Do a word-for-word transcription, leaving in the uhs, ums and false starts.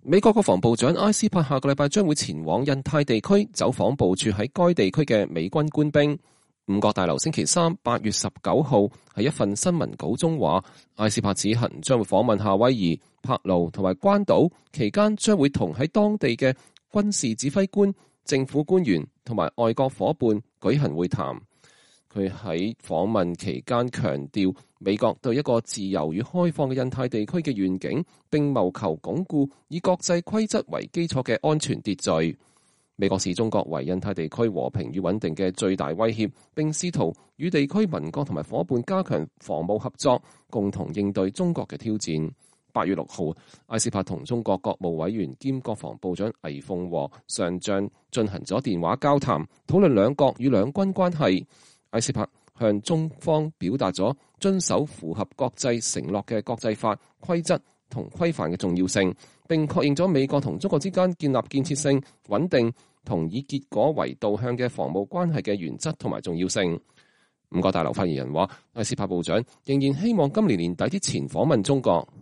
美國國防部長埃斯珀下個禮拜將會前往印太地區走訪部署喺該地區嘅美軍官兵。五角大樓星期三八月十九號喺一份新聞稿中話，埃斯珀此行將會訪問夏威夷、帕勞同埋關島，期間將會同喺當地嘅軍事指揮官、政府官員同埋外國夥伴舉行會談。佢喺訪問期間強調，美國對一個自由與開放嘅印太地區嘅願景，並謀求鞏固以國際規則為基礎嘅安全秩序。美國視中國為印太地區和平與穩定嘅最大威脅，並試圖與地區鄰國同埋夥伴加強防務合作，共同應對中國嘅挑戰。八月六號，埃斯珀同中國國務委員兼國防部長魏鳳和上將進行咗電話交談，討論兩國與兩軍關係。埃斯珀向中方表達咗遵守符合國際承諾嘅國際法規則同規範嘅重要性，並確認咗美國同中國之間建立建設性、穩定同以結果為導向嘅防務關係嘅原則同埋重要性。五角大樓發言人話，埃斯珀部長仍然希望今年年底之前訪問中國。